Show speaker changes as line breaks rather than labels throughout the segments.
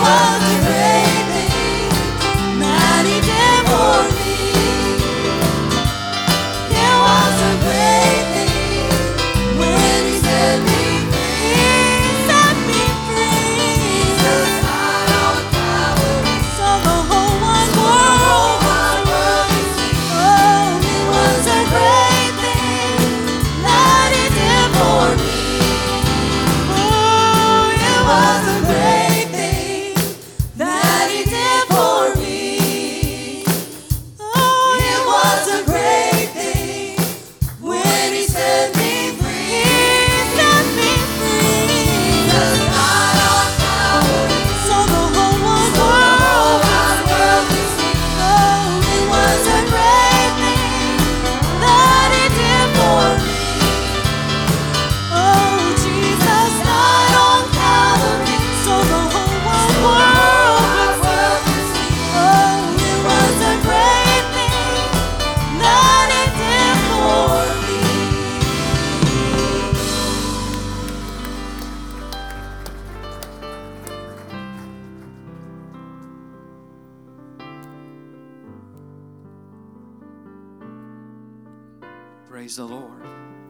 Praise the Lord.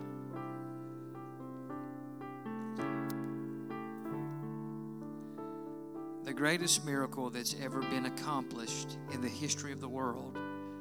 The greatest miracle that's ever been accomplished in the history of the world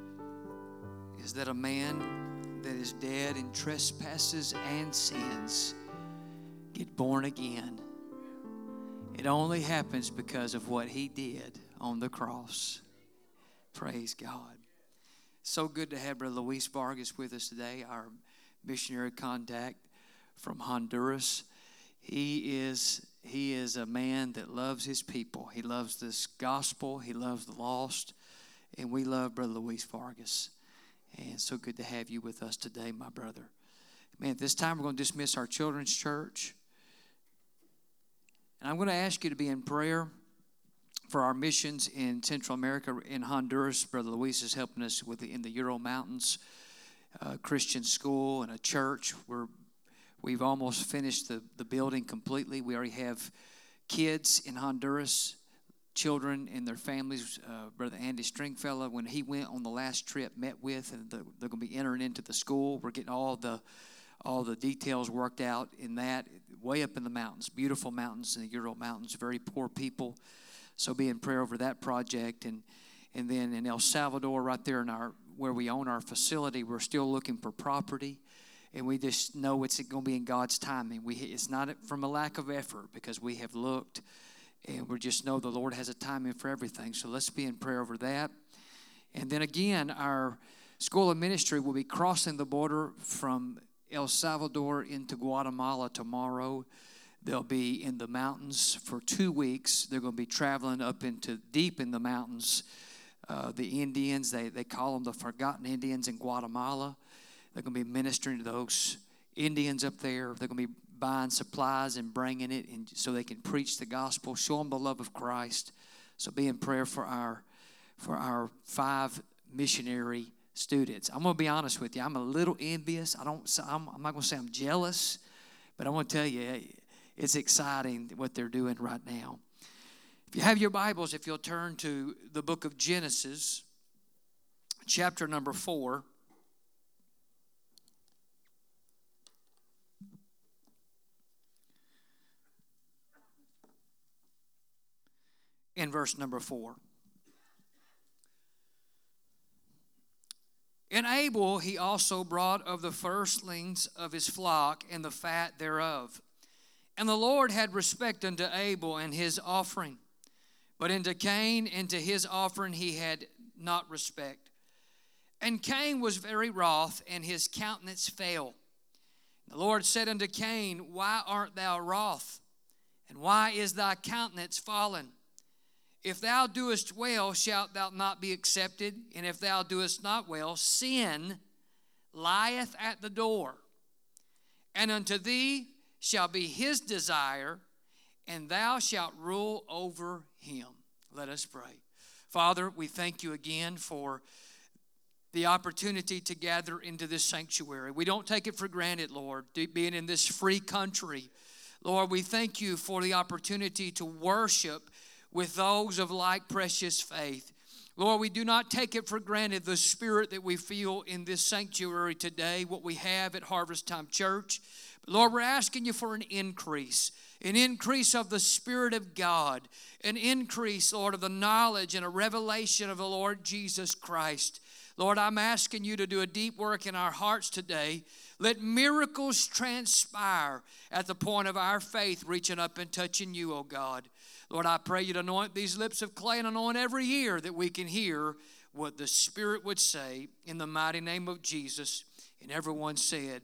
is that a man that is dead in trespasses and sins get born again. It only happens because of what he did on the cross. Praise God. So good to have Brother Luis Vargas with us today, our missionary contact from Honduras. He is a man that loves his people. He loves this gospel. He loves the lost. And we love Brother Luis Vargas. And so good to have you with us today, my brother. Man, at this time we're going to dismiss our children's church. And I'm going to ask you to be in prayer for our missions in Central America, in Honduras. Brother Luis is helping us in the Ural Mountains Christian school and a church. We've almost finished the building completely. We already have kids in Honduras, children and their families. Brother Andy Stringfellow, when he went on the last trip, met with, and they're going to be entering into the school. We're getting all the details worked out in that, way up in the mountains, beautiful mountains in the Ural Mountains, very poor people. So be in prayer over that project. And then in El Salvador, right there where we own our facility, we're still looking for property. And we just know it's going to be in God's timing. It's not from a lack of effort, because we have looked, and we just know the Lord has a timing for everything. So let's be in prayer over that. And then again, our School of Ministry will be crossing the border from El Salvador into Guatemala tomorrow. They'll be in the mountains for 2 weeks. They're going to be traveling up into deep in the mountains. The Indians, they call them the Forgotten Indians in Guatemala. They're going to be ministering to those Indians up there. They're going to be buying supplies and bringing it so they can preach the gospel, show them the love of Christ. So be in prayer for our 5 missionary students. I'm going to be honest with you. I'm a little envious. I'm not going to say I'm jealous, but I want to tell you, it's exciting what they're doing right now. If you have your Bibles, if you'll turn to the book of Genesis, chapter number 4. In verse number 4. And Abel he also brought of the firstlings of his flock and the fat thereof. And the Lord had respect unto Abel and his offering. But unto Cain and to his offering he had not respect. And Cain was very wroth, and his countenance fell. The Lord said unto Cain, Why art thou wroth? And why is thy countenance fallen? If thou doest well, shalt thou not be accepted? And if thou doest not well, sin lieth at the door. And unto thee shall be his desire, and thou shalt rule over him. Let us pray. Father, we thank you again for the opportunity to gather into this sanctuary. We don't take it for granted, Lord, being in this free country. Lord, we thank you for the opportunity to worship with those of like precious faith. Lord, we do not take it for granted the spirit that we feel in this sanctuary today, what we have at Harvest Time Church. But Lord, we're asking you for an increase of the Spirit of God, an increase, Lord, of the knowledge and a revelation of the Lord Jesus Christ. Lord, I'm asking you to do a deep work in our hearts today. Let miracles transpire at the point of our faith reaching up and touching you, oh God. Lord, I pray you to anoint these lips of clay and anoint every ear that we can hear what the Spirit would say in the mighty name of Jesus. And everyone said,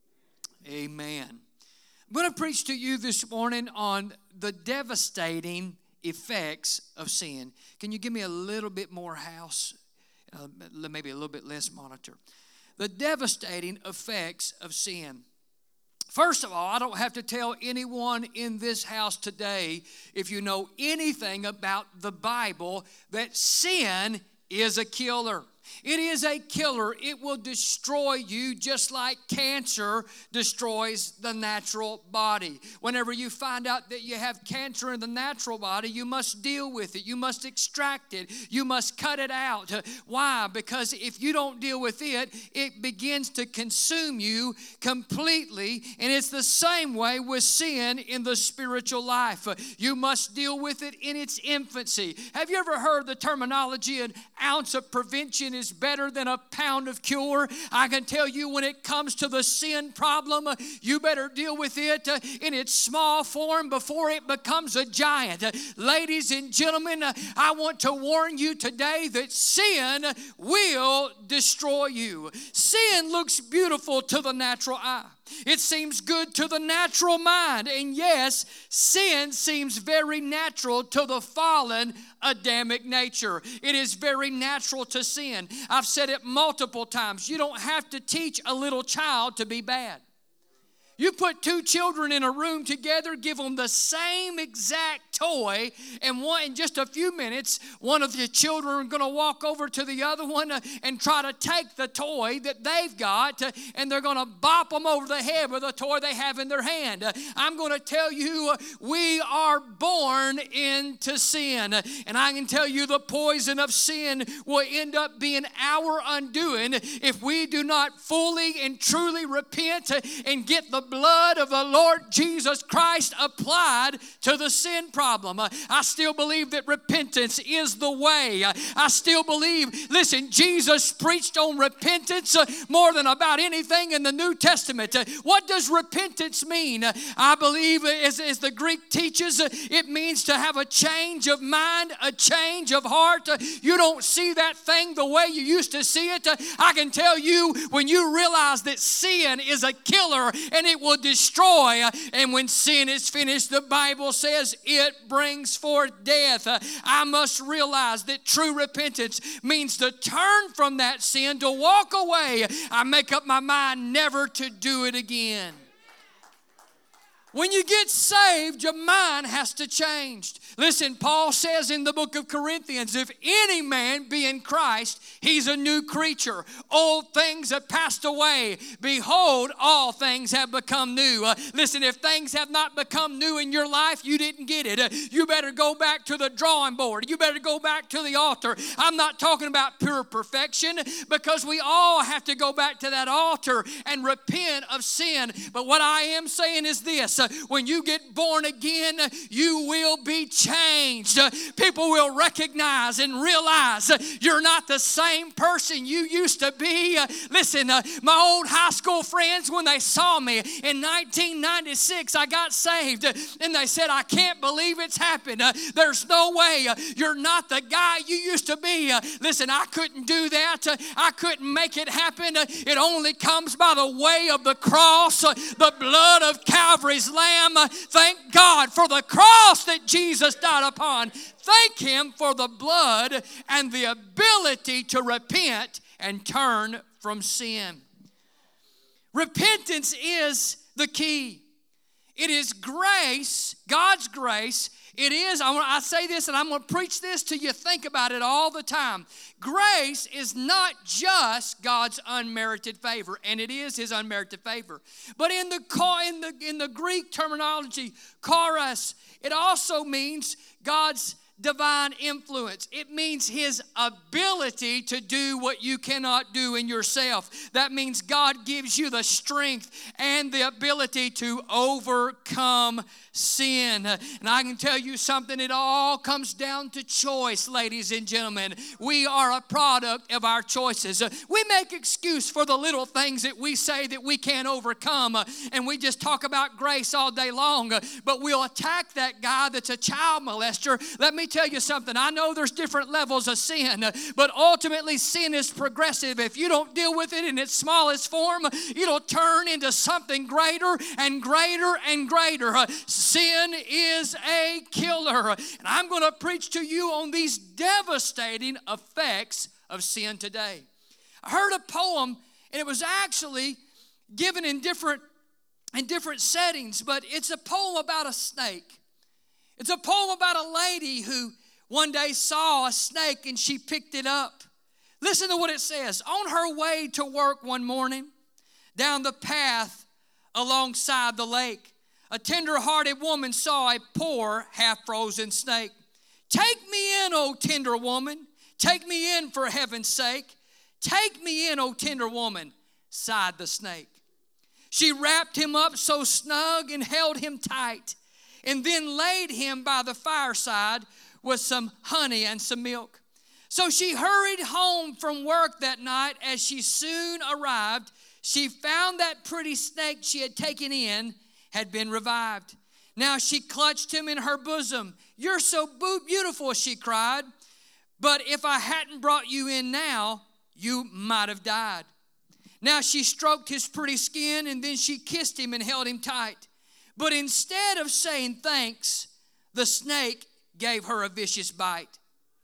amen. I'm going to preach to you this morning on the devastating effects of sin. Can you give me a little bit more house? Maybe a little bit less monitor. The devastating effects of sin. First of all, I don't have to tell anyone in this house today, if you know anything about the Bible, that sin is a killer. It is a killer. It will destroy you just like cancer destroys the natural body. Whenever you find out that you have cancer in the natural body, you must deal with it. You must extract it. You must cut it out. Why? Because if you don't deal with it, it begins to consume you completely. And it's the same way with sin in the spiritual life. You must deal with it in its infancy. Have you ever heard the terminology, an ounce of prevention is better than a pound of cure? I can tell you when it comes to the sin problem, you better deal with it in its small form before it becomes a giant. Ladies and gentlemen, I want to warn you today that sin will destroy you. Sin looks beautiful to the natural eye. It seems good to the natural mind. And yes, sin seems very natural to the fallen Adamic nature. It is very natural to sin. I've said it multiple times. You don't have to teach a little child to be bad. You put two children in a room together, give them the same exact toy, and in just a few minutes, one of the children are going to walk over to the other one and try to take the toy that they've got, and they're going to bop them over the head with the toy they have in their hand. I'm going to tell you, we are born into sin, and I can tell you the poison of sin will end up being our undoing if we do not fully and truly repent and get the blood of the Lord Jesus Christ applied to the sin problem. I still believe that repentance is the way. I still believe, listen, Jesus preached on repentance more than about anything in the New Testament. What does repentance mean? I believe, as the Greek teaches, it means to have a change of mind, a change of heart. You don't see that thing the way you used to see it. I can tell you, when you realize that sin is a killer and it will destroy, and when sin is finished, the Bible says it brings forth death. I must realize that true repentance means to turn from that sin, to walk away. I make up my mind never to do it again. When you get saved, your mind has to change. Listen, Paul says in the book of Corinthians, if any man be in Christ, he's a new creature. Old things have passed away. Behold, all things have become new. Listen, if things have not become new in your life, you didn't get it. You better go back to the drawing board. You better go back to the altar. I'm not talking about pure perfection, because we all have to go back to that altar and repent of sin. But what I am saying is this. When you get born again, you will be changed. People will recognize and realize you're not the same person you used to be. Listen, my old high school friends, when they saw me in 1996, I got saved, and they said, I can't believe it's happened. There's no way. You're not the guy you used to be. Listen, I couldn't do that. I couldn't make it happen. It only comes by the way of the cross, the blood of Calvary's Lamb. Thank God for the cross that Jesus died upon. Thank Him for the blood and the ability to repent and turn from sin. Repentance is the key. It is grace, God's grace. It is, I say this and I'm going to preach this till you think about it all the time. Grace is not just God's unmerited favor, and it is His unmerited favor. But in the Greek terminology, charis, it also means God's divine influence. It means His ability to do what you cannot do in yourself. That means God gives you the strength and the ability to overcome sin. And I can tell you something, it all comes down to choice, ladies and gentlemen. We are a product of our choices. We make excuse for the little things that we say that we can't overcome, and we just talk about grace all day long, but we'll attack that guy that's a child molester. Let me tell you something. I know there's different levels of sin, but ultimately sin is progressive. If you don't deal with it in its smallest form, it'll turn into something greater and greater and greater. Sin is a killer. And I'm going to preach to you on these devastating effects of sin today. I heard a poem, and it was actually given in different settings, but it's a poem about a snake. It's a poem about a lady who one day saw a snake and she picked it up. Listen to what it says. On her way to work one morning, down the path alongside the lake, a tender-hearted woman saw a poor, half-frozen snake. Take me in, O tender woman. Take me in for heaven's sake. Take me in, O tender woman, sighed the snake. She wrapped him up so snug and held him tight, and then laid him by the fireside with some honey and some milk. So she hurried home from work that night. As she soon arrived, she found that pretty snake she had taken in had been revived. Now she clutched him in her bosom. You're so beautiful, she cried. But if I hadn't brought you in now, you might have died. Now she stroked his pretty skin, and then she kissed him and held him tight. But instead of saying thanks, the snake gave her a vicious bite.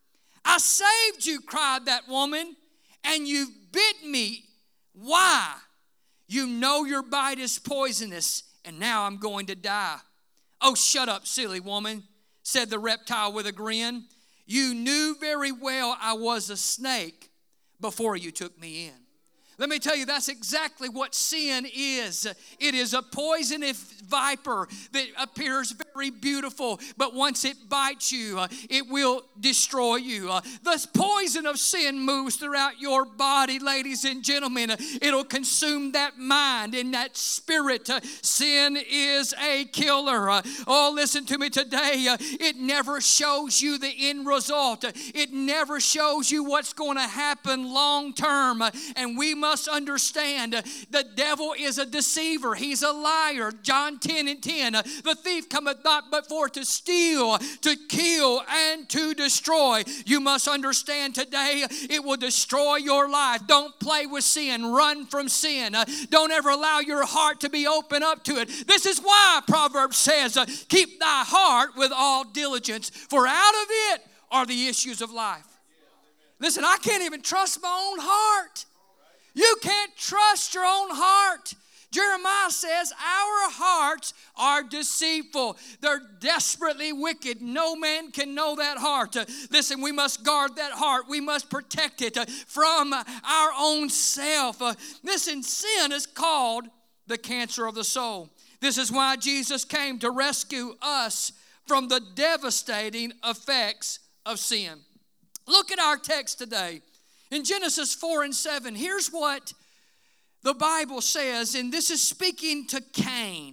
I saved you, cried that woman, and you bit me. Why? You know your bite is poisonous, and now I'm going to die. Oh, shut up, silly woman, said the reptile with a grin. You knew very well I was a snake before you took me in. Let me tell you, that's exactly what sin is. It is a poisonous viper that appears very beautiful, but once it bites you, it will destroy you. The poison of sin moves throughout your body, ladies and gentlemen. It'll consume that mind and that spirit. Sin is a killer. Oh, listen to me today. It never shows you the end result. It never shows you what's going to happen long term. And we must understand the devil is a deceiver. He's a liar. John 10:10. The thief cometh not but for to steal, to kill, and to destroy. You must understand today it will destroy your life. Don't play with sin. Run from sin. Don't ever allow your heart to be open up to it. This is why Proverbs says, keep thy heart with all diligence, for out of it are the issues of life. Listen, I can't even trust my own heart. You can't trust your own heart. Jeremiah says our hearts are deceitful. They're desperately wicked. No man can know that heart. Listen, we must guard that heart. We must protect it from our own self. Listen, sin is called the cancer of the soul. This is why Jesus came to rescue us from the devastating effects of sin. Look at our text today. In Genesis 4:7, here's what the Bible says, and this is speaking to Cain.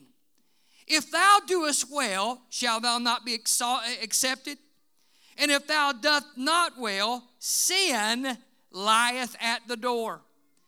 If thou doest well, shalt thou not be accepted? And if thou doth not well, sin lieth at the door.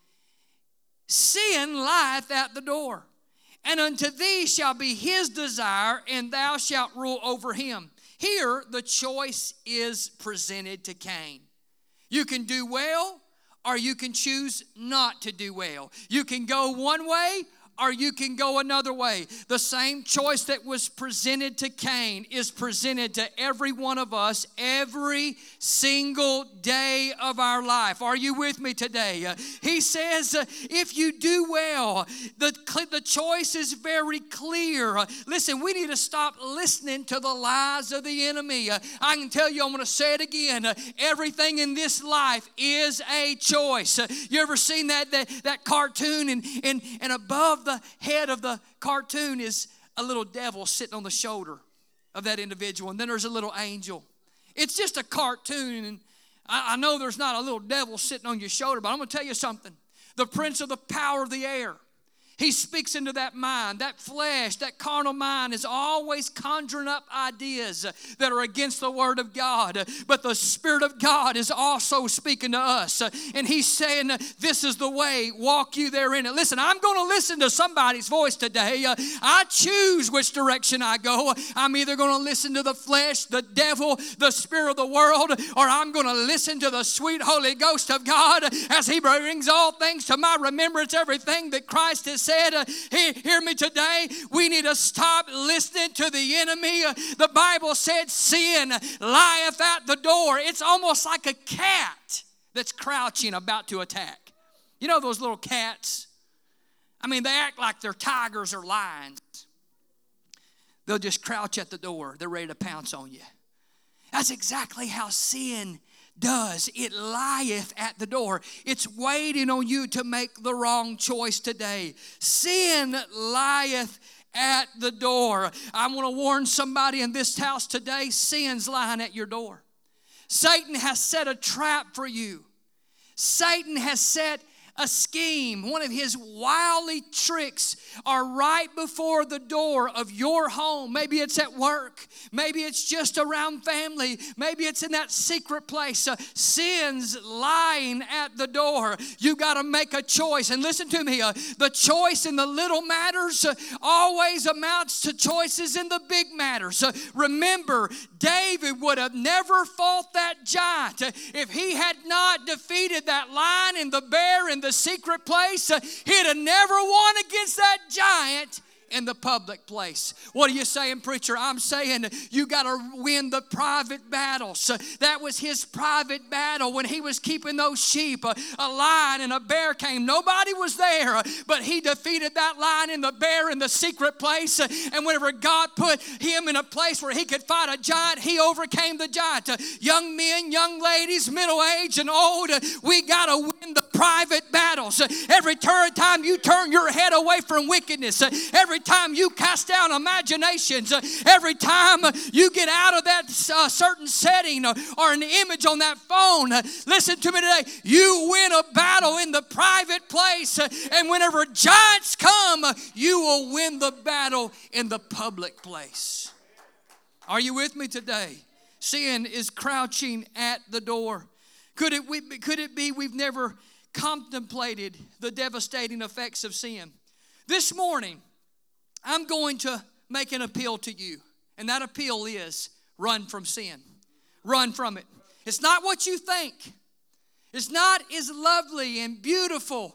Sin lieth at the door. And unto thee shall be his desire, and thou shalt rule over him. Here, the choice is presented to Cain. You can do well, or you can choose not to do well. You can go one way, or you can go another way. The same choice that was presented to Cain is presented to every one of us every single day of our life. Are you with me today? He says, if you do well, the choice is very clear. Listen, we need to stop listening to the lies of the enemy. I can tell you, I'm going to say it again. Everything in this life is a choice. You ever seen that cartoon and above the head of the cartoon is a little devil sitting on the shoulder of that individual, and then there's a little angel. It's just a cartoon, and I know there's not a little devil sitting on your shoulder, but I'm going to tell you something. The prince of the power of the air, he speaks into that mind. That flesh, that carnal mind is always conjuring up ideas that are against the Word of God. But the Spirit of God is also speaking to us. And He's saying, this is the way, walk you therein. And listen, I'm going to listen to somebody's voice today. I choose which direction I go. I'm either going to listen to the flesh, the devil, the spirit of the world, or I'm going to listen to the sweet Holy Ghost of God as He brings all things to my remembrance, everything that Christ has said. Hear me today. We need to stop listening to the enemy. The Bible said sin lieth at the door. It's almost like a cat that's crouching about to attack. You know those little cats? I mean, they act like they're tigers or lions. They'll just crouch at the door. They're ready to pounce on you. That's exactly how sin does. It lieth at the door. It's waiting on you to make the wrong choice today. Sin lieth at the door. I want to warn somebody in this house today, sin's lying at your door. Satan has set a trap for you. Satan has set a scheme. One of his wily tricks are right before the door of your home. Maybe it's at work. Maybe it's just around family. Maybe it's in that secret place. Sin's lying at the door. You got to make a choice. And listen to me, the choice in the little matters always amounts to choices in the big matters. Remember, David would have never fought that giant if he had not defeated that lion and the bear and the secret place. He'd have never won against that giant in the public place. What are you saying, preacher? I'm saying you got to win the private battles. That was his private battle when he was keeping those sheep. A lion and a bear came. Nobody was there, but he defeated that lion and the bear in the secret place. And whenever God put him in a place where he could fight a giant, he overcame the giant. Young men, young ladies, middle age and old, we got to win the private battles. Every time you turn your head away from wickedness, every time you cast down imaginations, every time you get out of that certain setting or an image on that phone, listen to me today, you win a battle in the private place, and whenever giants come, you will win the battle in the public place. Are you with me today? Sin is crouching at the door. Could it be we've never contemplated the devastating effects of sin? This morning, I'm going to make an appeal to you. And that appeal is run from sin. Run from it. It's not what you think. It's not as lovely and beautiful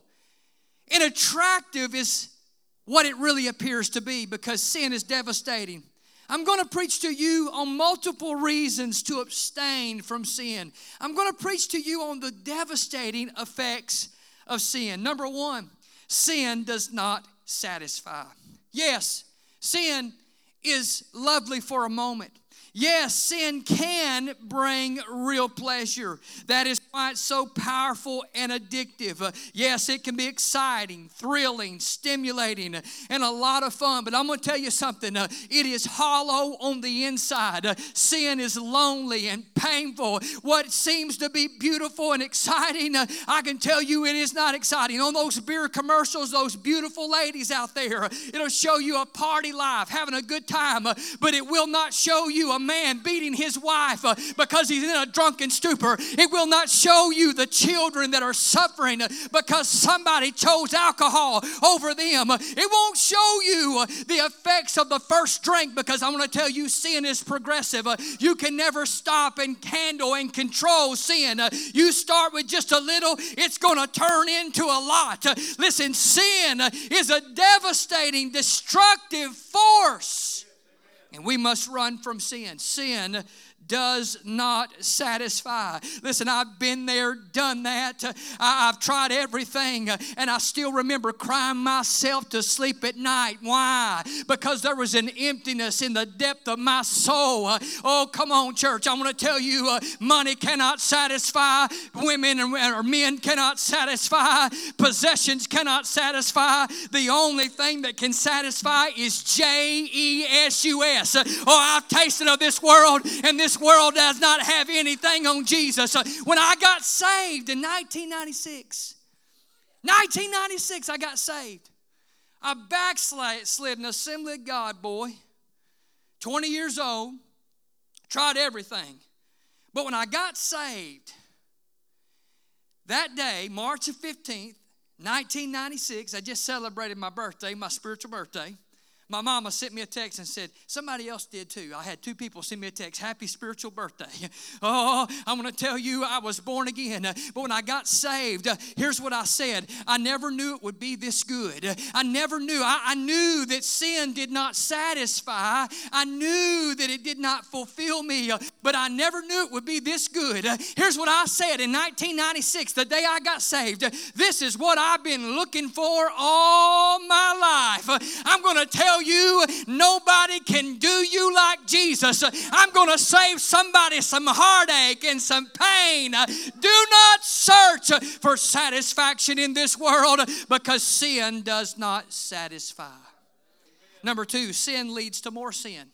and attractive as what it really appears to be, because sin is devastating. I'm going to preach to you on multiple reasons to abstain from sin. I'm going to preach to you on the devastating effects of sin. Number one, sin does not satisfy. Yes, sin is lovely for a moment. Yes, sin can bring real pleasure. That is why it's so powerful and addictive. Yes, it can be exciting, thrilling, stimulating, and a lot of fun. But I'm going to tell you something. It is hollow on the inside. Sin is lonely and painful. What seems to be beautiful and exciting, I can tell you it is not exciting. On those beer commercials, those beautiful ladies out there, it'll show you a party life, having a good time, but it will not show you a man beating his wife because he's in a drunken stupor. It will not show you the children that are suffering because somebody chose alcohol over them. It won't show you the effects of the first drink, because I want to tell you sin is progressive. You can never stop and handle and control sin. You start with just a little, it's going to turn into a lot. Listen, sin is a devastating, destructive force. And we must run from sin. Sin does not satisfy. Listen, I've been there, done that. I've tried everything, and I still remember crying myself to sleep at night. Why? Because there was an emptiness in the depth of my soul. Oh, come on, church. I want to tell you, money cannot satisfy. Women or men cannot satisfy. Possessions cannot satisfy. The only thing that can satisfy is Jesus. Oh, I've tasted of this world, and this This world does not have anything on Jesus. When I got saved in 1996, I got saved. I backslid an Assembly of God boy, 20 years old, tried everything. But when I got saved, that day, March 15th, 1996, I just celebrated my birthday, my spiritual birthday. My mama sent me a text and said, somebody else did too. I had 2 people send me a text, happy spiritual birthday. Oh, I'm going to tell you I was born again. But when I got saved, here's what I said. I never knew it would be this good. I never knew. I knew that sin did not satisfy. I knew that it did not fulfill me. But I never knew it would be this good. Here's what I said in 1996, the day I got saved. This is what I've been looking for all my life. I'm going to tell you, nobody can do you like Jesus. I'm going to save somebody some heartache and some pain. Do not search for satisfaction in this world because sin does not satisfy. Number 2, sin leads to more sin.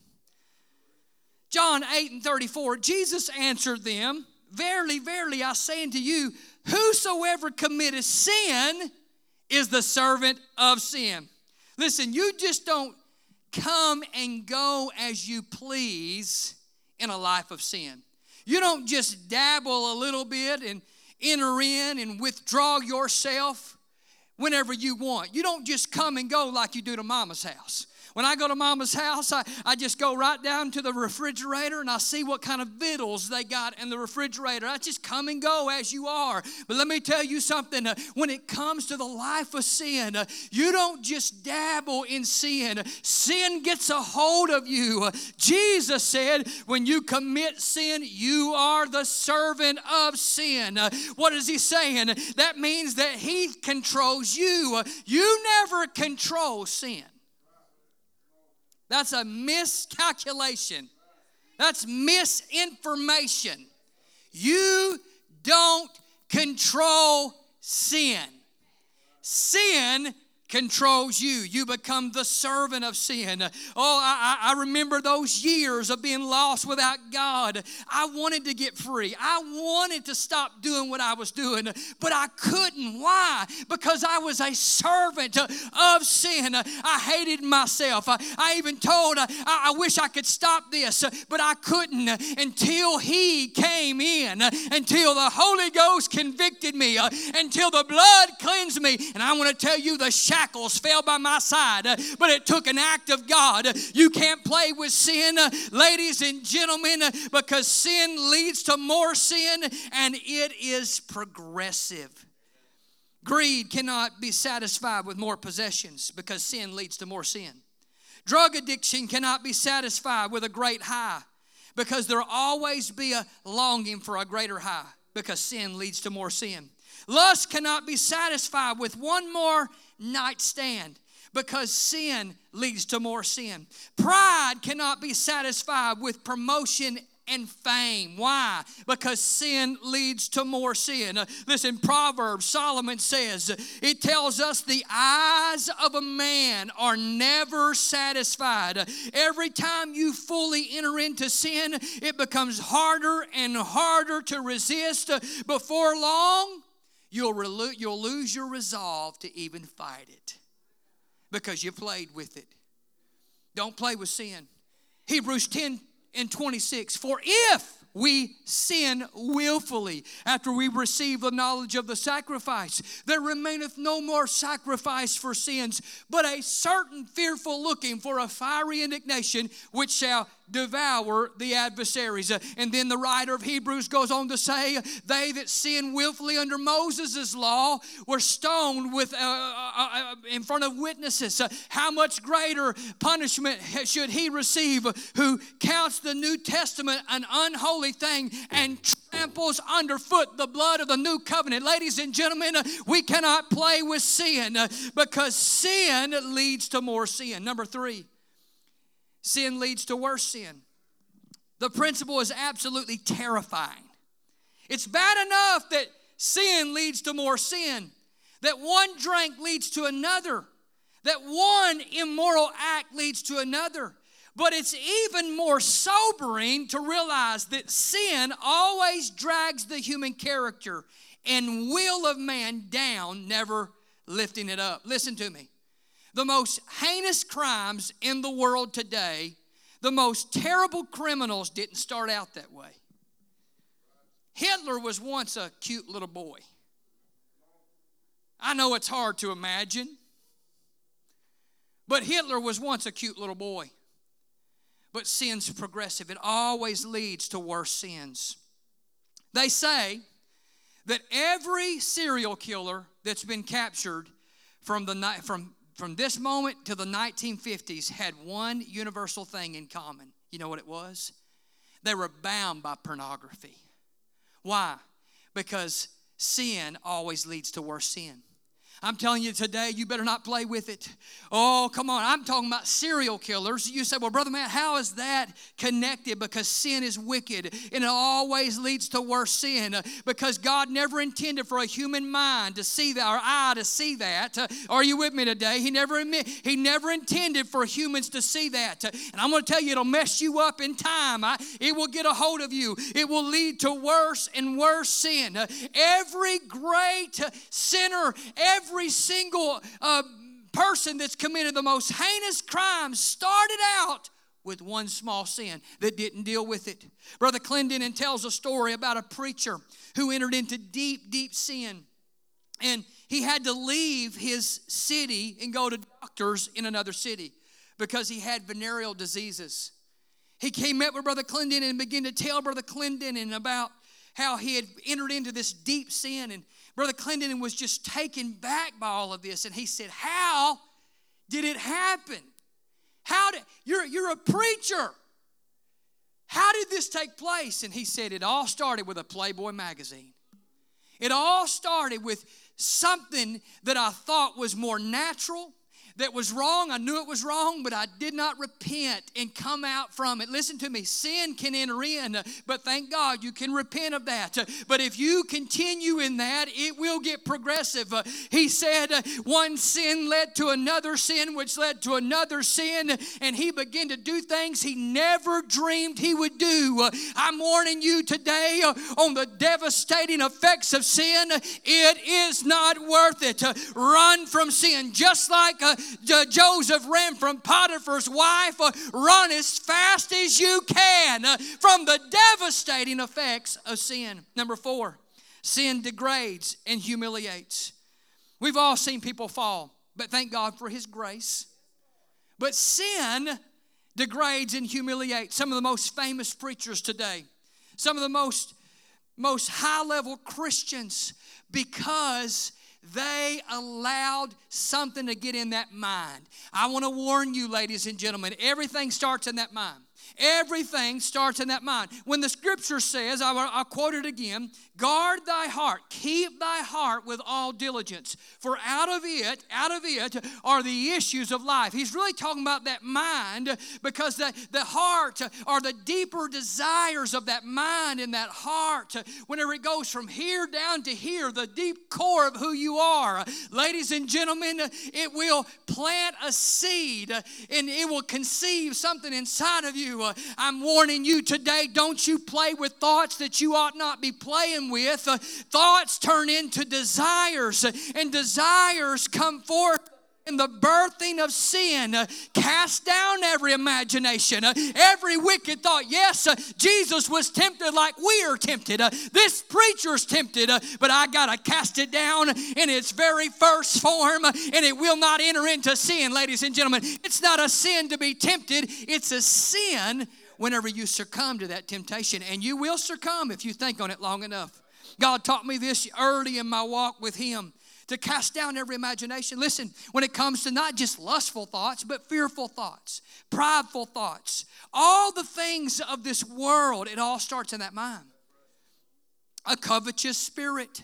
John 8:34, Jesus answered them, verily, verily, I say unto you, whosoever committeth sin is the servant of sin. Listen, you just don't come and go as you please in a life of sin. You don't just dabble a little bit and enter in and withdraw yourself whenever you want. You don't just come and go like you do to mama's house. When I go to mama's house, I just go right down to the refrigerator and I see what kind of victuals they got in the refrigerator. I just come and go as you are. But let me tell you something. When it comes to the life of sin, you don't just dabble in sin. Sin gets a hold of you. Jesus said, when you commit sin, you are the servant of sin. What is he saying? That means that he controls you. You never control sin. That's a miscalculation. That's misinformation. You don't control sin. Sin controls you. You become the servant of sin. Oh, I remember those years of being lost without God. I wanted to get free. I wanted to stop doing what I was doing, but I couldn't. Why? Because I was a servant of sin. I hated myself. I even told, I wish I could stop this, but I couldn't until He came in, until the Holy Ghost convicted me, until the blood cleansed me. And I want to tell you, the shackles fell by my side, but it took an act of God. You can't play with sin, ladies and gentlemen, because sin leads to more sin, and it is progressive. Greed cannot be satisfied with more possessions because sin leads to more sin. Drug addiction cannot be satisfied with a great high because there will always be a longing for a greater high because sin leads to more sin. Lust cannot be satisfied with one more nightstand because sin leads to more sin. Pride cannot be satisfied with promotion and fame. Why? Because sin leads to more sin. Listen, Proverbs, Solomon says, it tells us the eyes of a man are never satisfied. Every time you fully enter into sin, it becomes harder and harder to resist. Before long, you'll lose your resolve to even fight it because you played with it. Don't play with sin. Hebrews 10:26, for if we sin willfully after we receive the knowledge of the sacrifice, there remaineth no more sacrifice for sins, but a certain fearful looking for a fiery indignation which shall devour the adversaries. And then the writer of Hebrews goes on to say, they that sin willfully under Moses' law were stoned with in front of witnesses. How much greater punishment should he receive who counts the New Testament an unholy thing and tramples underfoot the blood of the new covenant? Ladies and gentlemen, we cannot play with sin because sin leads to more sin. Number 3, sin leads to worse sin. The principle is absolutely terrifying. It's bad enough that sin leads to more sin, that one drink leads to another, that one immoral act leads to another. But it's even more sobering to realize that sin always drags the human character and will of man down, never lifting it up. Listen to me. The most heinous crimes in the world today, the most terrible criminals didn't start out that way. Hitler was once a cute little boy. I know it's hard to imagine, but Hitler was once a cute little boy. But sin's progressive. It always leads to worse sins. They say that every serial killer that's been captured from this moment to the 1950s had one universal thing in common. You know what it was? They were bound by pornography. Why? Because sin always leads to worse sin. I'm telling you today, you better not play with it. Oh, come on. I'm talking about serial killers. You say, well, Brother Matt, how is that connected? Because sin is wicked, and it always leads to worse sin. Because God never intended for a human mind to see that, or eye to see that. Are you with me today? He never intended for humans to see that. And I'm going to tell you, it'll mess you up in time. It will get a hold of you. It will lead to worse and worse sin. Every great sinner, every single person that's committed the most heinous crimes started out with one small sin that didn't deal with it. Brother Clendenin tells a story about a preacher who entered into deep, deep sin. And he had to leave his city and go to doctors in another city because he had venereal diseases. He came up with Brother Clendenin and began to tell Brother Clendenin about how he had entered into this deep sin. And Brother Clendenin was just taken back by all of this. And he said, how did it happen? You're a preacher. How did this take place? And he said, it all started with a Playboy magazine. It all started with something that I thought was more natural, that was wrong. I knew it was wrong, but I did not repent and come out from it. Listen to me. Sin can enter in, but thank God you can repent of that. But if you continue in that, it will get progressive. He said one sin led to another sin, which led to another sin, and he began to do things he never dreamed he would do. I'm warning you today on the devastating effects of sin. It is not worth it. Run from sin. Just like Joseph ran from Potiphar's wife, run as fast as you can from the devastating effects of sin. Number 4, sin degrades and humiliates. We've all seen people fall, but thank God for His grace. But sin degrades and humiliates. Some of the most famous preachers today, some of the most high-level Christians, because they allowed something to get in that mind. I want to warn you, ladies and gentlemen, everything starts in that mind. Everything starts in that mind. When the scripture says, I'll quote it again, guard thy heart, keep thy heart with all diligence, for out of it are the issues of life. He's really talking about that mind, because the heart are the deeper desires of that mind and that heart. Whenever it goes from here down to here, the deep core of who you are. Ladies and gentlemen, it will plant a seed and it will conceive something inside of you. I'm warning you today, don't you play with thoughts that you ought not be playing with. Thoughts turn into desires, and desires come forth in the birthing of sin. Cast down every imagination, every wicked thought. Yes, Jesus was tempted like we are tempted. This preacher's tempted, but I got to cast it down in its very first form, and it will not enter into sin, ladies and gentlemen. It's not a sin to be tempted. It's a sin whenever you succumb to that temptation, and you will succumb if you think on it long enough. God taught me this early in my walk with Him, to cast down every imagination. Listen, when it comes to not just lustful thoughts, but fearful thoughts, prideful thoughts, all the things of this world, it all starts in that mind. A covetous spirit.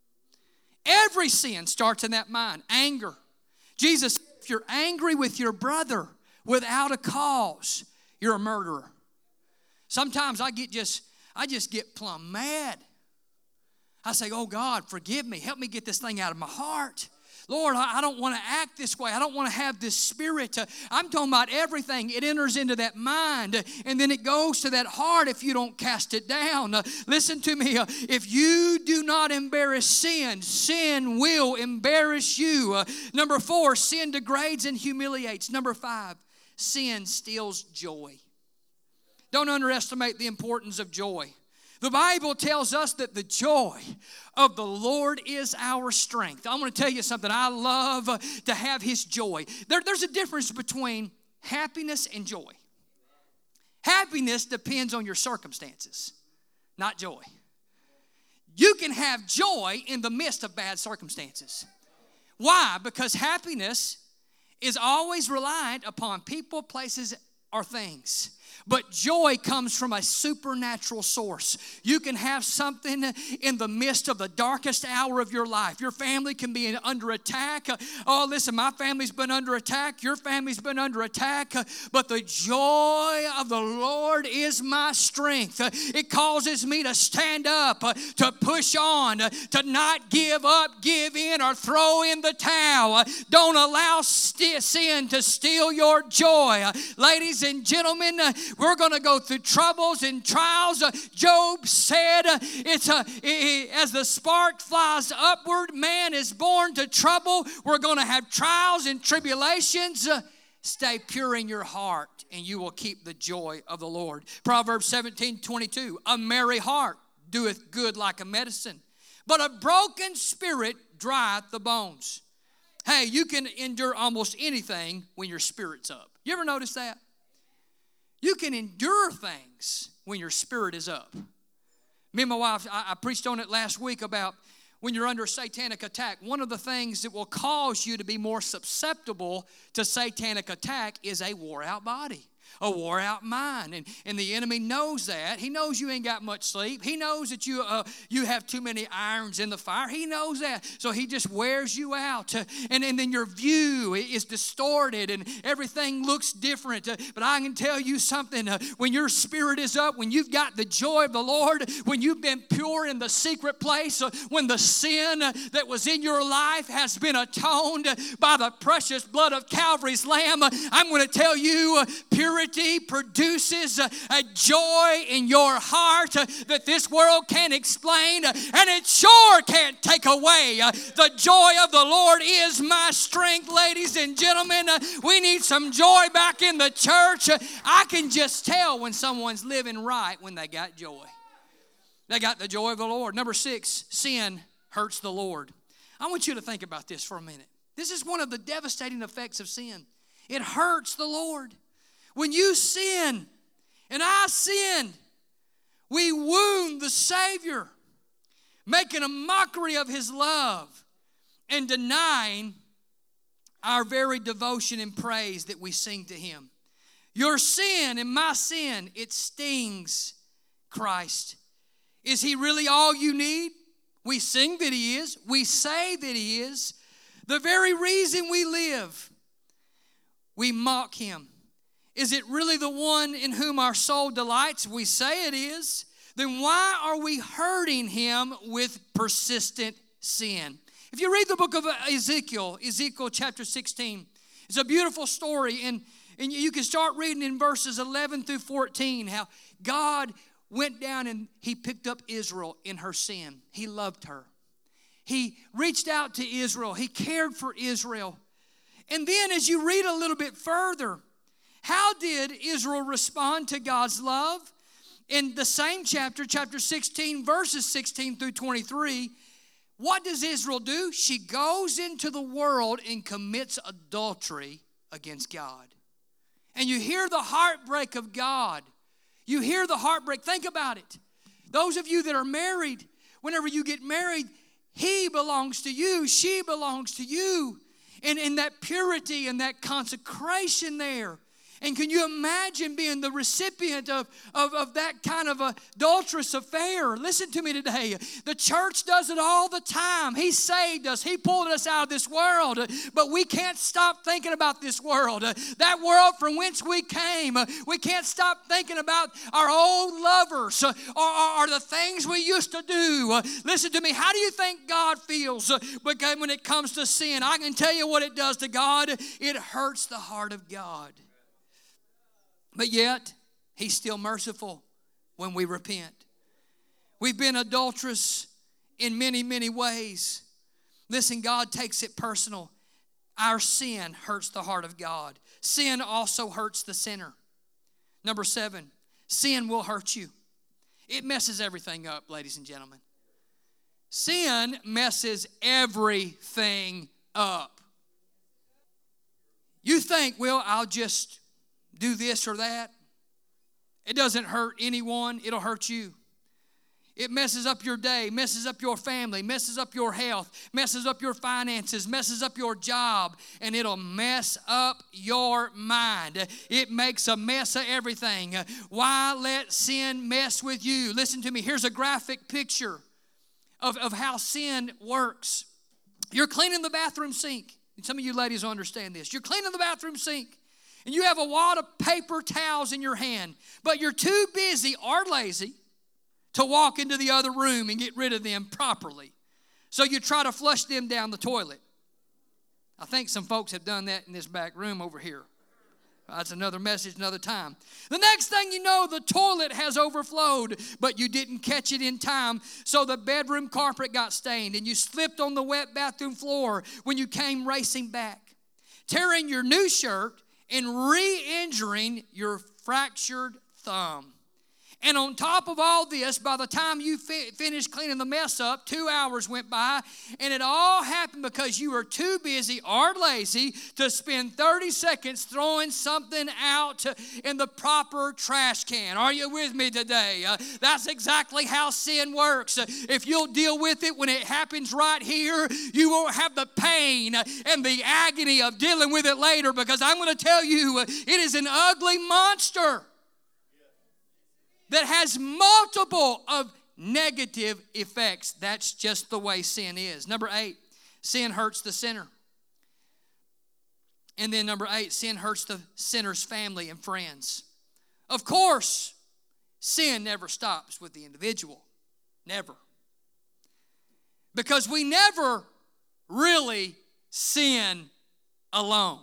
Every sin starts in that mind. Anger. Jesus, if you're angry with your brother without a cause, you're a murderer. Sometimes I just get plumb mad. I say, oh God, forgive me. Help me get this thing out of my heart. Lord, I don't want to act this way. I don't want to have this spirit. I'm talking about everything. It enters into that mind, and then it goes to that heart if you don't cast it down. Listen to me. If you do not embarrass sin, sin will embarrass you. Number 4, sin degrades and humiliates. Number 5, sin steals joy. Don't underestimate the importance of joy. The Bible tells us that the joy of the Lord is our strength. I'm going to tell you something. I love to have His joy. There's a difference between happiness and joy. Happiness depends on your circumstances, not joy. You can have joy in the midst of bad circumstances. Why? Because happiness is always reliant upon people, places, or things. But joy comes from a supernatural source. You can have something in the midst of the darkest hour of your life. Your family can be under attack. Oh, listen, my family's been under attack. Your family's been under attack. But the joy of the Lord is my strength. It causes me to stand up, to push on, to not give up, give in, or throw in the towel. Don't allow sin to steal your joy. Ladies and gentlemen, we're going to go through troubles and trials. Job said, as the spark flies upward, man is born to trouble. We're going to have trials and tribulations. Stay pure in your heart, and you will keep the joy of the Lord. Proverbs 17:22, a merry heart doeth good like a medicine, but a broken spirit drieth the bones. Hey, you can endure almost anything when your spirit's up. You ever notice that? You can endure things when your spirit is up. Me and my wife, I preached on it last week about when you're under satanic attack. One of the things that will cause you to be more susceptible to satanic attack is a wore-out body, a wore-out mind. And the enemy knows that. He knows you ain't got much sleep. He knows that you have too many irons in the fire. He knows that. So he just wears you out. And then your view is distorted and everything looks different. But I can tell you something. When your spirit is up, when you've got the joy of the Lord, when you've been pure in the secret place, when the sin that was in your life has been atoned by the precious blood of Calvary's Lamb, I'm going to tell you, purity produces a joy in your heart that this world can't explain, and it sure can't take away. The joy of the Lord is my strength, ladies and gentlemen. We need some joy back in the church. I can just tell when someone's living right when they got joy. They got the joy of the Lord. Number 6, sin hurts the Lord. I want you to think about this for a minute. This is one of the devastating effects of sin. It hurts the Lord. When you sin, and I sin, we wound the Savior, making a mockery of His love and denying our very devotion and praise that we sing to Him. Your sin and my sin, it stings Christ. Is He really all you need? We sing that He is. We say that He is. The very reason we live, we mock Him. Is it really the one in whom our soul delights? We say it is. Then why are we hurting Him with persistent sin? If you read the book of Ezekiel chapter 16, it's a beautiful story. And you can start reading in verses 11 through 14 how God went down and He picked up Israel in her sin. He loved her. He reached out to Israel. He cared for Israel. And then as you read a little bit further, how did Israel respond to God's love? In the same chapter 16, verses 16 through 23, what does Israel do? She goes into the world and commits adultery against God. And you hear the heartbreak of God. You hear the heartbreak. Think about it. Those of you that are married, whenever you get married, he belongs to you, she belongs to you. And in that purity and that consecration there. And can you imagine being the recipient of that kind of adulterous affair? Listen to me today. The church does it all the time. He saved us. He pulled us out of this world. But we can't stop thinking about this world. That world from whence we came. We can't stop thinking about our old lovers or the things we used to do. Listen to me. How do you think God feels when it comes to sin? I can tell you what it does to God. It hurts the heart of God. But yet, He's still merciful when we repent. We've been adulterous in many, many ways. Listen, God takes it personal. Our sin hurts the heart of God. Sin also hurts the sinner. Number 7, sin will hurt you. It messes everything up, ladies and gentlemen. Sin messes everything up. You think, well, I'll just do this or that. It doesn't hurt anyone. It'll hurt you. It messes up your day, messes up your family, messes up your health, messes up your finances, messes up your job, and it'll mess up your mind. It makes a mess of everything. Why let sin mess with you? Listen to me. Here's a graphic picture of how sin works. You're cleaning the bathroom sink. And some of you ladies will understand this. You're cleaning the bathroom sink. And you have a wad of paper towels in your hand, but you're too busy or lazy to walk into the other room and get rid of them properly. So you try to flush them down the toilet. I think some folks have done that in this back room over here. That's another message, another time. The next thing you know, the toilet has overflowed, but you didn't catch it in time, so the bedroom carpet got stained, and you slipped on the wet bathroom floor when you came racing back, tearing your new shirt and re-injuring your fractured thumb. And on top of all this, by the time you finished cleaning the mess up, 2 hours went by, and it all happened because you were too busy or lazy to spend 30 seconds throwing something out in the proper trash can. Are you with me today? That's exactly how sin works. If you'll deal with it when it happens right here, you won't have the pain and the agony of dealing with it later, because I'm going to tell you, it is an ugly monster that has multiple of negative effects. That's just the way sin is. Number 8, sin hurts the sinner. And then number 8, sin hurts the sinner's family and friends. Of course, sin never stops with the individual. Never. Because we never really sin alone.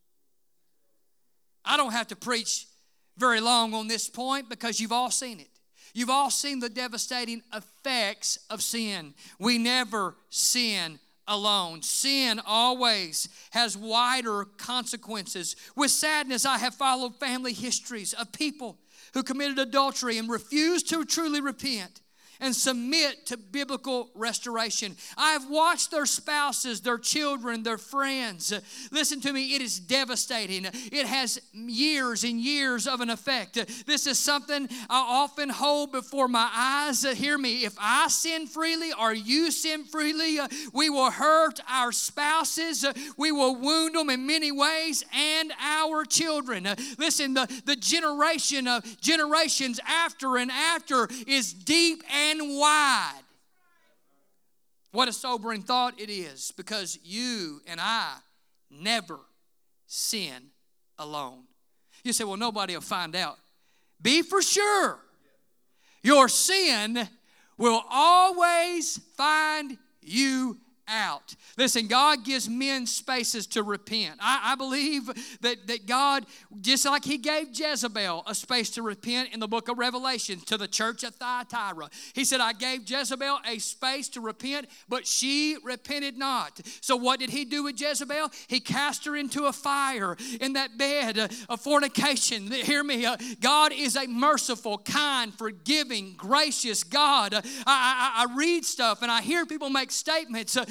I don't have to preach very long on this point because you've all seen it. You've all seen the devastating effects of sin. We never sin alone. Sin always has wider consequences. With sadness, I have followed family histories of people who committed adultery and refused to truly repent and submit to biblical restoration. I have watched their spouses, their children, their friends. Listen to me, it is devastating. It has years and years of an effect. This is something I often hold before my eyes. Hear me, if I sin freely or you sin freely, we will hurt our spouses. We will wound them in many ways, and our children. Listen, the generation of generations after and after is deep and wide. What a sobering thought it is, because you and I never sin alone. You say, well, nobody will find out. Be for sure, your sin will always find you out. Listen, God gives men spaces to repent. I believe that God, just like He gave Jezebel a space to repent in the book of Revelation to the church at Thyatira. He said, I gave Jezebel a space to repent, but she repented not. So what did He do with Jezebel? He cast her into a fire in that bed of fornication. Hear me, God is a merciful, kind, forgiving, gracious God. I read stuff and I hear people make statements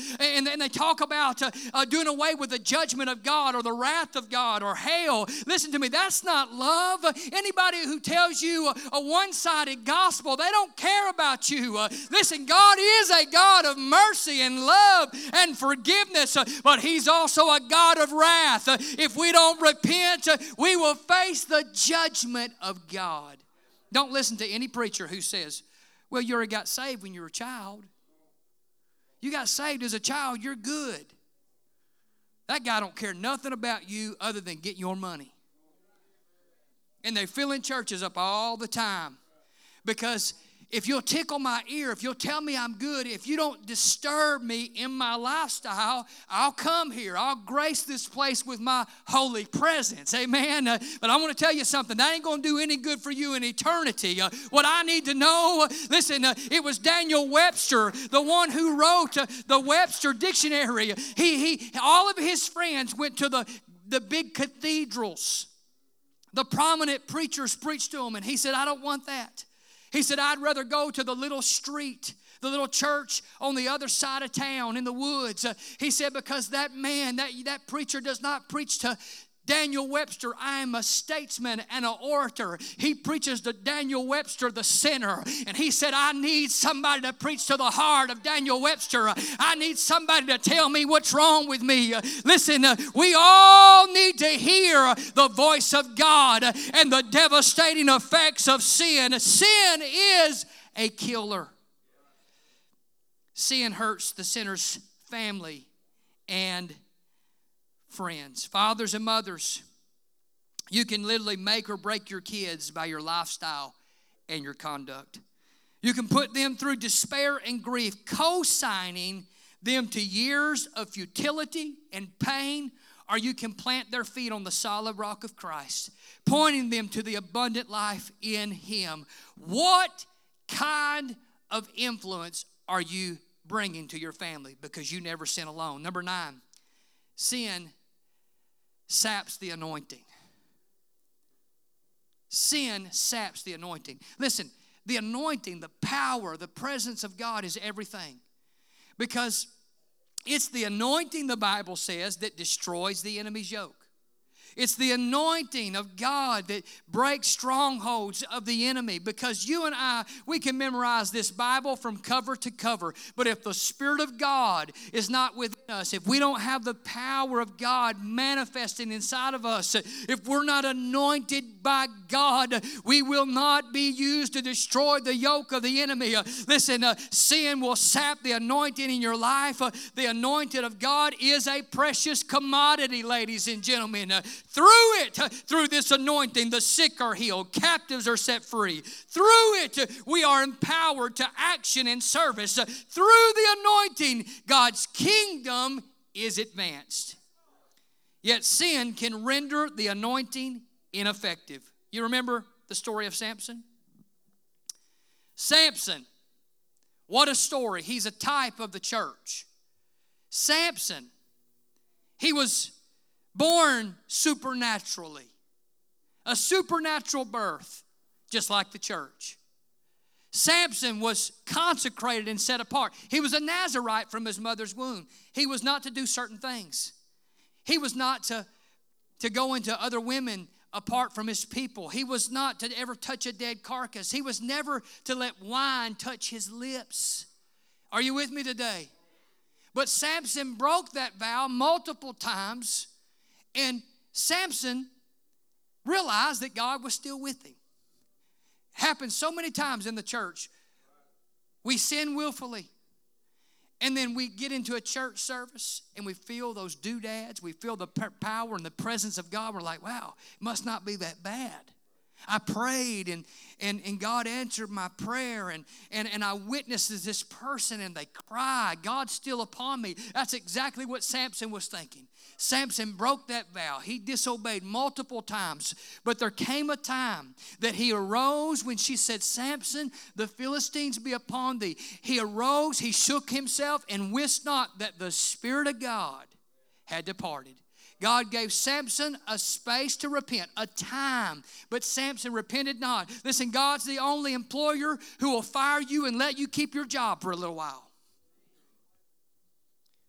and they talk about doing away with the judgment of God or the wrath of God or hell. Listen to me, that's not love. Anybody who tells you a one-sided gospel, they don't care about you. Listen, God is a God of mercy and love and forgiveness, but He's also a God of wrath. If we don't repent, we will face the judgment of God. Don't listen to any preacher who says, well, you already got saved when you were a child. You got saved as a child, you're good. That guy don't care nothing about you other than getting your money. And they're filling churches up all the time because if you'll tickle my ear, if you'll tell me I'm good, if you don't disturb me in my lifestyle, I'll come here. I'll grace this place with my holy presence. Amen. But I want to tell you something. That ain't going to do any good for you in eternity. What I need to know, listen, it was Daniel Webster, the one who wrote the Webster Dictionary. All of his friends went to the big cathedrals. The prominent preachers preached to him, and he said, I don't want that. He said, I'd rather go to the little street, the little church on the other side of town in the woods. He said, because that man, that preacher does not preach to Daniel Webster, I am a statesman and an orator. He preaches to Daniel Webster, the sinner. And he said, I need somebody to preach to the heart of Daniel Webster. I need somebody to tell me what's wrong with me. Listen, we all need to hear the voice of God and the devastating effects of sin. Sin is a killer. Sin hurts the sinner's family and friends. Fathers and mothers, you can literally make or break your kids by your lifestyle and your conduct. You can put them through despair and grief, co-signing them to years of futility and pain, or you can plant their feet on the solid rock of Christ, pointing them to the abundant life in Him. What kind of influence are you bringing to your family? Because you never sin alone. Number 9, sin saps the anointing. Sin saps the anointing. Listen, the anointing, the power, the presence of God is everything. Because it's the anointing, the Bible says, that destroys the enemy's yoke. It's the anointing of God that breaks strongholds of the enemy. Because you and I, we can memorize this Bible from cover to cover. But if the Spirit of God is not within us, if we don't have the power of God manifesting inside of us, if we're not anointed by God, we will not be used to destroy the yoke of the enemy. Listen, sin will sap the anointing in your life. The anointing of God is a precious commodity, ladies and gentlemen. Through this anointing, the sick are healed, captives are set free. Through it, we are empowered to action and service. Through the anointing, God's kingdom is advanced. Yet sin can render the anointing ineffective. You remember the story of Samson? Samson, what a story. He's a type of the church. Samson, he was born supernaturally. A supernatural birth, just like the church. Samson was consecrated and set apart. He was a Nazarite from his mother's womb. He was not to do certain things. He was not to go into other women apart from his people. He was not to ever touch a dead carcass. He was never to let wine touch his lips. Are you with me today? But Samson broke that vow multiple times. And Samson realized that God was still with him. Happens so many times in the church. We sin willfully. And then we get into a church service and we feel those doodads. We feel the power and the presence of God. We're like, wow, it must not be that bad. I prayed and God answered my prayer and I witnessed this person and they cried. God's still upon me. That's exactly what Samson was thinking. Samson broke that vow. He disobeyed multiple times. But there came a time that he arose when she said, Samson, the Philistines be upon thee. He arose, he shook himself and wist not that the Spirit of God had departed. God gave Samson a space to repent, a time, but Samson repented not. Listen, God's the only employer who will fire you and let you keep your job for a little while.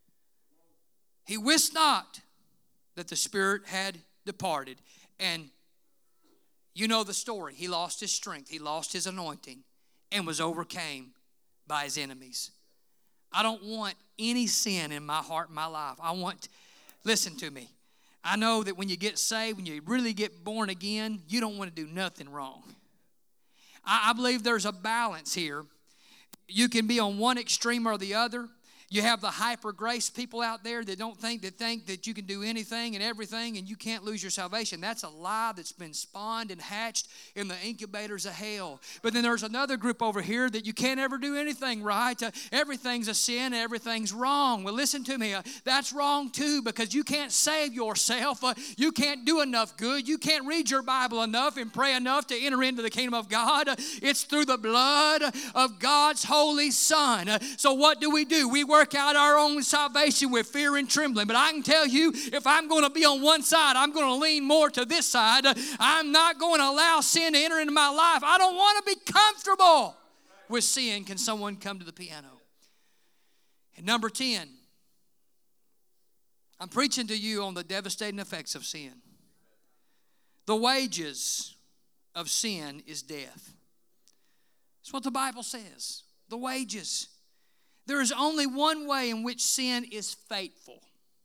He wist not that the spirit had departed. And you know the story. He lost his strength. He lost his anointing and was overcame by his enemies. I don't want any sin in my heart, in my life. Listen to me. I know that when you get saved, when you really get born again, you don't want to do nothing wrong. I believe there's a balance here. You can be on one extreme or the other. You have the hyper grace people out there that think that you can do anything and everything and you can't lose your salvation. That's a lie that's been spawned and hatched in the incubators of hell. But then there's another group over here that you can't ever do anything right. Everything's a sin, everything's wrong. Well, listen to me. That's wrong too, because you can't save yourself. You can't do enough good. You can't read your Bible enough and pray enough to enter into the kingdom of God. It's through the blood of God's holy Son. So what do? We work out our own salvation with fear and trembling. But I can tell you, if I'm going to be on one side, I'm going to lean more to this side. I'm not going to allow sin to enter into my life. I don't want to be comfortable with sin. Can someone come to the piano? And number 10, I'm preaching to you on the devastating effects of sin. The wages of sin is death. That's what the Bible says. The wages. There is only one way in which sin is faithful.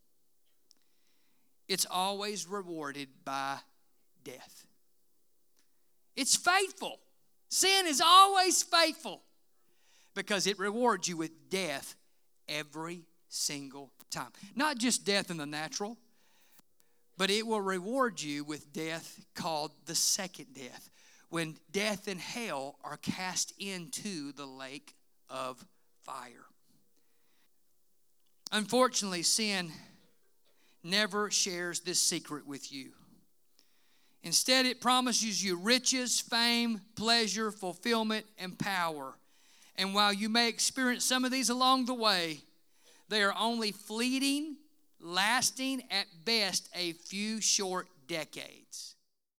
It's always rewarded by death. It's faithful. Sin is always faithful because it rewards you with death every single time. Not just death in the natural, but it will reward you with death called the second death, when death and hell are cast into the lake of fire. Unfortunately, sin never shares this secret with you. Instead, it promises you riches, fame, pleasure, fulfillment, and power. And while you may experience some of these along the way, they are only fleeting, lasting at best a few short decades.